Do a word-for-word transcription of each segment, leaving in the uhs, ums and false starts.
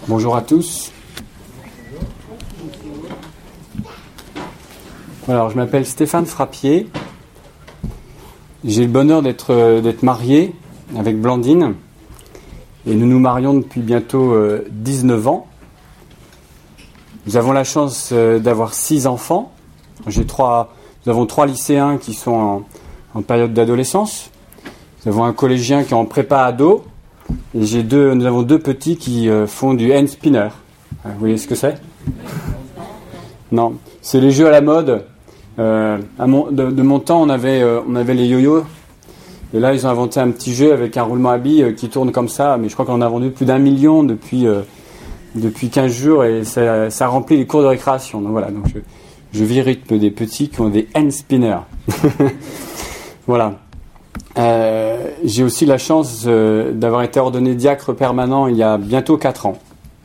Bonjour à tous. Alors, je m'appelle Stéphane Frappier. J'ai le bonheur d'être, d'être marié avec Blandine. Et nous nous marions depuis bientôt euh, dix-neuf ans. Nous avons la chance euh, d'avoir six enfants. J'ai trois, nous avons trois lycéens qui sont en, en période d'adolescence. Nous avons un collégien qui est en prépa ado. Et j'ai deux, nous avons deux petits qui euh, font du hand spinner. Vous voyez ce que c'est ? Non, c'est les jeux à la mode. Euh, à mon, de, de mon temps, on avait, euh, on avait les yo-yo. Et là, ils ont inventé un petit jeu avec un roulement à billes euh, qui tourne comme ça. Mais je crois qu'on en a vendu plus d'un million depuis, euh, depuis quinze jours. Et ça, ça remplit les cours de récréation. Donc voilà, donc je, je vis rythme des petits qui ont des hand spinners. Voilà. Euh, j'ai aussi la chance euh, d'avoir été ordonné diacre permanent il y a bientôt quatre ans.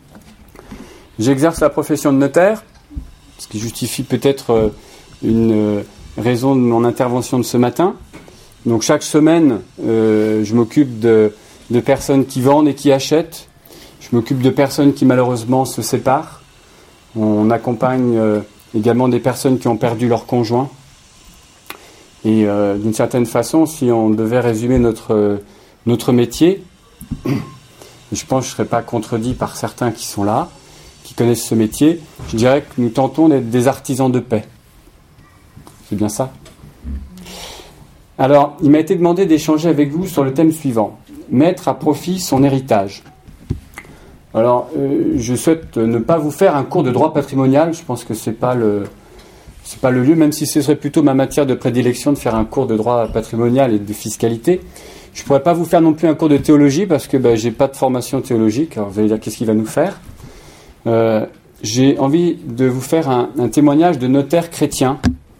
J'exerce la profession de notaire, ce qui justifie peut-être euh, une euh, raison de mon intervention de ce matin. Donc chaque semaine, euh, je m'occupe de, de personnes qui vendent et qui achètent. Je m'occupe de personnes qui malheureusement se séparent. On accompagne euh, également des personnes qui ont perdu leur conjoint. Et euh, d'une certaine façon, si on devait résumer notre, euh, notre métier, je pense que je ne serais pas contredit par certains qui sont là, qui connaissent ce métier, je dirais que nous tentons d'être des artisans de paix. C'est bien ça ? Alors, il m'a été demandé d'échanger avec vous sur le thème suivant, mettre à profit son héritage. Alors, euh, je souhaite ne pas vous faire un cours de droit patrimonial, je pense que ce n'est pas le... C'est pas le lieu, même si ce serait plutôt ma matière de prédilection de faire un cours de droit patrimonial et de fiscalité. Je ne pourrais pas vous faire non plus un cours de théologie parce que ben, je n'ai pas de formation théologique. Alors vous allez dire qu'est-ce qu'il va nous faire. Euh, j'ai envie de vous faire un, un témoignage de notaires chrétiens,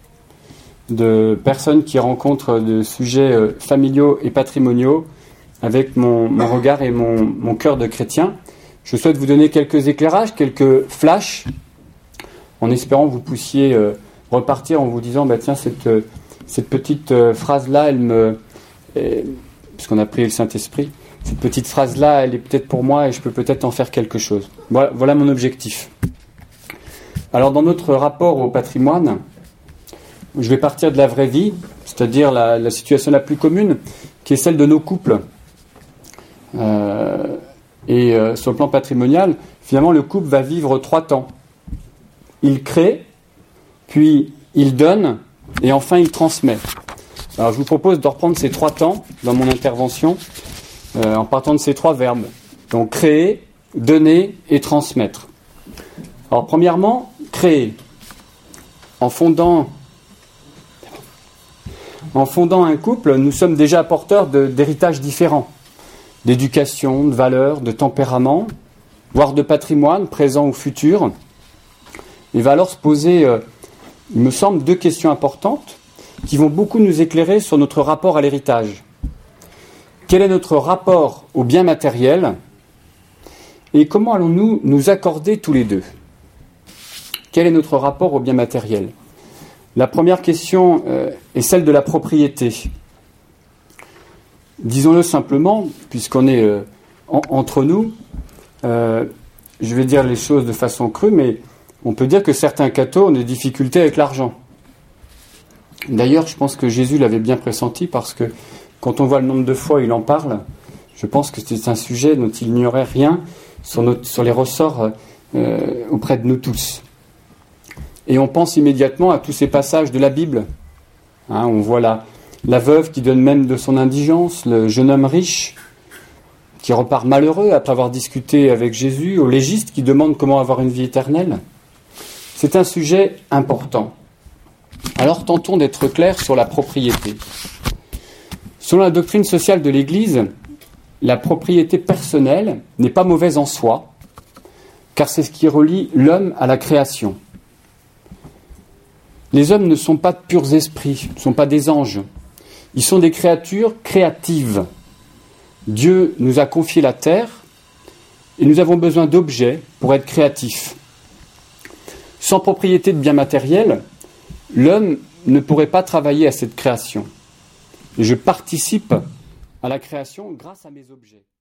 de personnes qui rencontrent des sujets euh, familiaux et patrimoniaux avec mon, mon regard et mon, mon cœur de chrétien. Je souhaite vous donner quelques éclairages, quelques flashs, en espérant que vous puissiez... Euh, repartir en vous disant bah tiens cette, cette petite euh, phrase là elle me euh, puisqu'on a prié le Saint-Esprit, cette petite phrase là elle est peut-être pour moi et je peux peut-être en faire quelque chose. Voilà, voilà mon objectif. Alors dans notre rapport au patrimoine, je vais partir de la vraie vie, c'est-à-dire la, la situation la plus commune qui est celle de nos couples. Euh, et euh, sur le plan patrimonial, finalement le couple va vivre trois temps. Il crée, puis il donne, et enfin il transmet. Alors je vous propose de reprendre ces trois temps dans mon intervention, euh, en partant de ces trois verbes. Donc créer, donner et transmettre. Alors premièrement, créer. En fondant, en fondant un couple, nous sommes déjà porteurs de, d'héritages différents, d'éducation, de valeurs, de tempérament, voire de patrimoine, présent ou futur. Il va alors se poser... Euh, il me semble, deux questions importantes qui vont beaucoup nous éclairer sur notre rapport à l'héritage. Quel est notre rapport au bien matériel et comment allons-nous nous accorder tous les deux ? Quel est notre rapport au bien matériel ? La première question euh, est celle de la propriété. Disons-le simplement, puisqu'on est euh, en, entre nous, euh, je vais dire les choses de façon crue, mais on peut dire que certains cathos ont des difficultés avec l'argent. D'ailleurs, je pense que Jésus l'avait bien pressenti parce que quand on voit le nombre de fois où il en parle, je pense que c'est un sujet dont il n'y aurait rien sur, notre, sur les ressorts euh, auprès de nous tous. Et on pense immédiatement à tous ces passages de la Bible. Hein, on voit la, la veuve qui donne même de son indigence, le jeune homme riche qui repart malheureux après avoir discuté avec Jésus, au légiste qui demande comment avoir une vie éternelle. C'est un sujet important. Alors tentons d'être clairs sur la propriété. Selon la doctrine sociale de l'Église, la propriété personnelle n'est pas mauvaise en soi, car c'est ce qui relie l'homme à la création. Les hommes ne sont pas de purs esprits, ne sont pas des anges. Ils sont des créatures créatives. Dieu nous a confié la terre et nous avons besoin d'objets pour être créatifs. Sans propriété de biens matériels, l'homme ne pourrait pas travailler à cette création. Et je participe à la création grâce à mes objets.